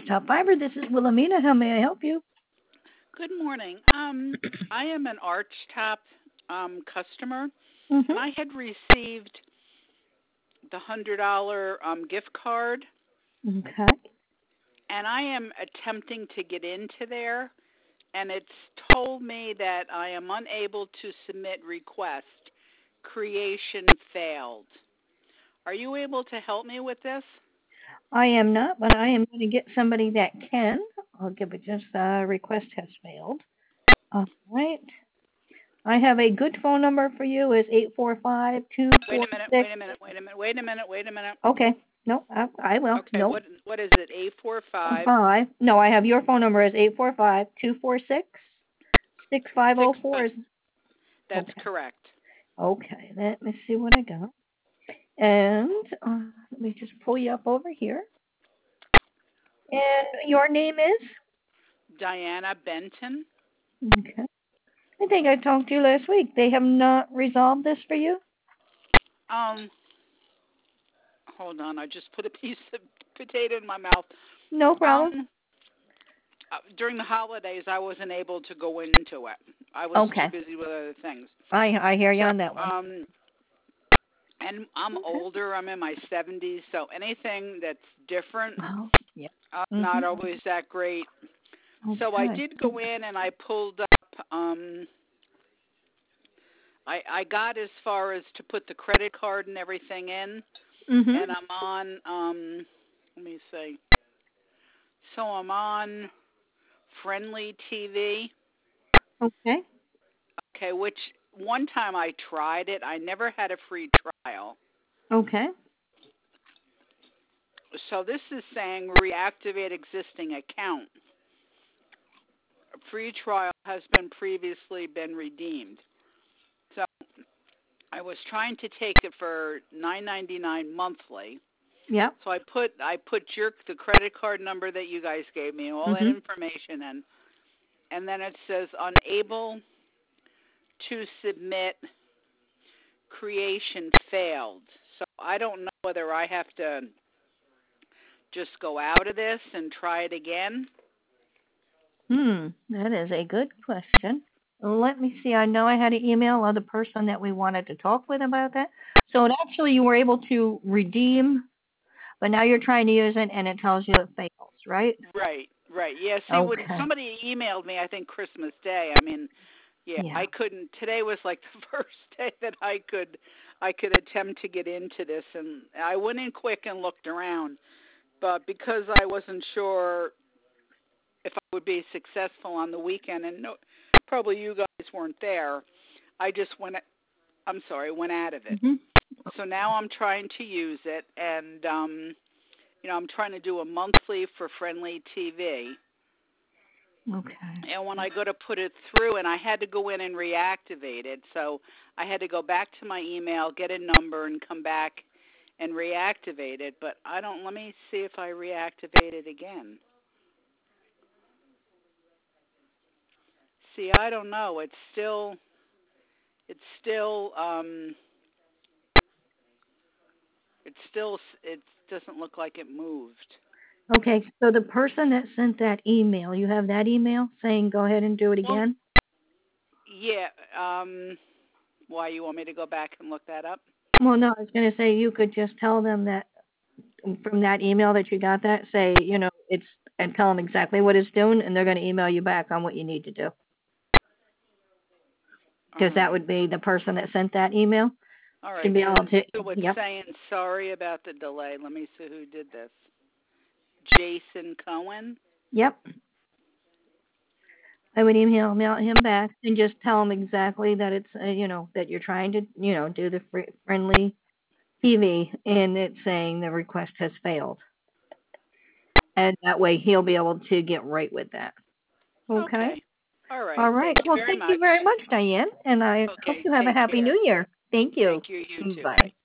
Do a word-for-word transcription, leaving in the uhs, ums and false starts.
Top Fiber. This is Wilhelmina. How may I help you? Good morning. Um, I am an ArchTop um, customer, Mm-hmm. and I had received the one hundred dollars um, gift card, Okay. and I am attempting to get into there, and it's told me that I am unable to submit request. Creation failed. Are you able to help me with this? I am not, but I am going to get somebody that can. I'll give it just uh, request has failed. All right. I have a good phone number for you. Is eight four five two Wait four a minute, six. wait a minute, wait a minute, wait a minute, wait a minute. Okay. No, I, I will. Okay, No. what what is it? Eight four five Five. No, I have your phone number as eight four five two four six six five zero six. four. That's Okay. correct. Okay. Let me see what I got. And uh, let me just pull you up over here. And your name is? Diana Benton. Okay. I think I talked to you last week. They have not resolved this for you? Um, hold on. I just put a piece of potato in my mouth. No problem. Um, uh, during the holidays, I wasn't able to go into it. I was too Okay. busy with other things. I I hear you So, on that one. um, and I'm Okay. older. I'm in my seventies, so anything that's different, Oh, yeah. uh, not Mhm. always that great. So I Okay. did go in and I pulled up. Um, I I got as far as to put the credit card and everything in, Mhm. and I'm on. Um, let me see. So I'm on Friendly T V. Okay. Okay, which one time I tried it, I never had a free trial. Okay. So this is saying reactivate existing account. A free trial has been previously been redeemed. So I was trying to take it for nine ninety-nine monthly. Yep. So I put I put your the credit card number that you guys gave me, all that Mhm. information in, and then it says unable to submit, creation failed. So I don't know whether I have to just go out of this and try it again. Hmm. That is a good question. Let me see. I know I had an email of the person that we wanted to talk with about that. So it actually you were able to redeem, but now you're trying to use it and it tells you it fails, right? Right, right. Yeah, see, when Okay. somebody emailed me, I think Christmas Day, I mean, yeah, Yeah. I couldn't, today was like the first day that I could, I could attempt to get into this, and I went in quick and looked around, but because I wasn't sure if I would be successful on the weekend, and no, probably you guys weren't there, I just went, I'm sorry, went out of it. Mhm. So now I'm trying to use it, and, um, you know, I'm trying to do a monthly for Friendly T V. Okay. And when I go to put it through, and I had to go in and reactivate it, so I had to go back to my email, get a number, and come back and reactivate it. But I don't. Let me see if I reactivate it again. See, I don't know. It's still. It's still. Um. It's still. It doesn't look like it moved. Okay, so the person that sent that email, you have that email saying go ahead and do it Well, again? yeah. Um. Why you want me to go back and look that up? Well, no, I was going to say you could just tell them that from that email that you got that, say, you know, it's, and tell them exactly what it's doing, and they're going to email you back on what you need to do. All Because that right. would be the person that sent that email All should right. be So, able to, so it's yep, saying sorry about the delay. Let me see who did this. Jason Cohen. yep. I would email email him back and just tell him exactly that it's, uh, you know, that you're trying to, you know, do the free, friendly T V, and it's saying the request has failed. And that way he'll be able to get right with that. Okay? Okay. All right. All right. Thank you Well, very thank you much. very much, Diane, and I hope Okay. you have a Take happy care. New Year. Thank you. Thank you. You too. Bye. Bye.